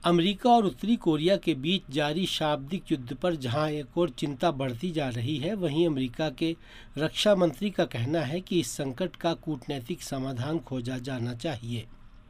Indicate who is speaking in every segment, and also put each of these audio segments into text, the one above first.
Speaker 1: America और उत्तरी Korea के बीच जारी शाब्दिक युद्ध पर जहां एक और चिंता बढ़ती जा रही है, वहीं अमेरिका के रक्षा मंत्री का कहना है कि इस संकट का कूटनैतिक समाधान खोजा जाना चाहिए।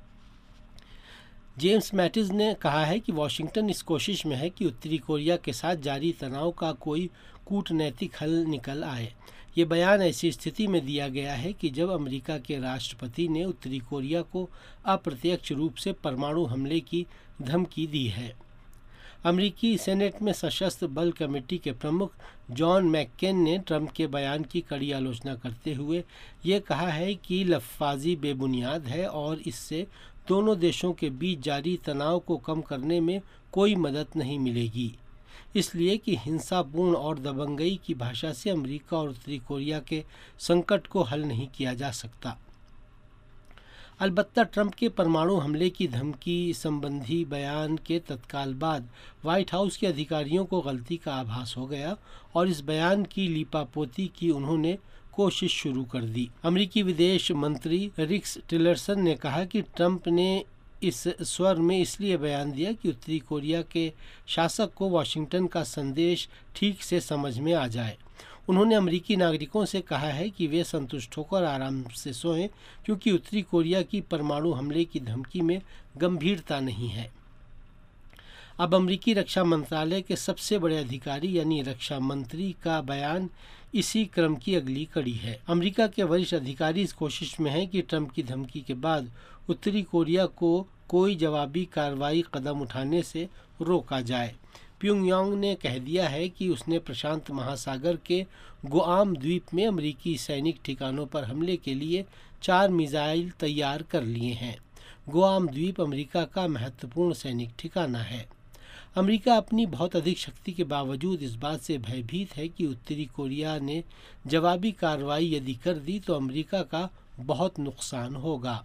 Speaker 1: जेम्स मैटिस ने कहा है कि वॉशिंगटन इस कोशिश में है कि उत्तरी कोरिया के साथ जारी तनाव का कोई कूटनैतिक हल निकल आए। ये बयान ऐसी स्थिति में दिया गया है कि जब अमेरिका के राष्ट्रपति ने उत्तरी कोरिया को अप्रत्यक्ष रूप से परमाणु हमले की धमकी दी है। अमेरिकी सेनेट में सशस्त्र बल कमेटी के प्रमुख जॉन मैक्केन ने ट्रंप के बयान की कड़ी आलोचना करते हुए ये कहा है कि लफ्ज़बाजी बेबुनियाद है और इससे दोनों देशों के बीच जारी तनाव को कम करने में कोई मदद नहीं मिलेगी, इसलिए कि हिंसापूर्ण और दबंगई की भाषा से अमेरिका और उत्तरी कोरिया के संकट को हल नहीं किया जा सकता। अलबत्ता ट्रंप के परमाणु हमले की धमकी संबंधी बयान के तत्काल बाद व्हाइट हाउस के अधिकारियों को गलती का आभास हो गया और इस बयान की लीपापोती की उन्होंने कोशिश शुरू कर दी। अमेरिकी विदेश मंत्री रिक्स टिलरसन ने कहा कि ट्रंप ने इस स्वर में इसलिए बयान दिया कि उत्तरी कोरिया के शासक को वाशिंगटन का संदेश ठीक से समझ में आ जाए। उन्होंने अमेरिकी नागरिकों से कहा है कि वे संतुष्ट होकर आराम से सोएं, क्योंकि उत्तरी कोरिया की परमाणु हमले की धमकी में गंभीरता नहीं है। अब अमेरिकी रक्षा मंत्रालय के सबसे बड़े अधिकारी यानी रक्षा मंत्री का बयान इसी क्रम की अगली कड़ी है। अमेरिका के वरिष्ठ अधिकारी इस कोशिश में हैं कि ट्रंप की धमकी के बाद उत्तरी कोरिया को कोई जवाबी कार्रवाई कदम उठाने से रोका जाए। प्योंगयांग ने कह दिया है कि उसने प्रशांत महासागर के गुआम द्वीप में अमेरिकी सैनिक ठिकानों पर हमले के लिए 4 मिसाइल तैयार कर लिए हैं। गुआम द्वीप अमेरिका का महत्वपूर्ण सैनिक ठिकाना है। अमेरिका अपनी बहुत अधिक शक्ति के बावजूद इस बात से भयभीत है कि उत्तरी कोरिया ने जवाबी कार्रवाई यदि कर दी तो अमेरिका का बहुत नुकसान होगा।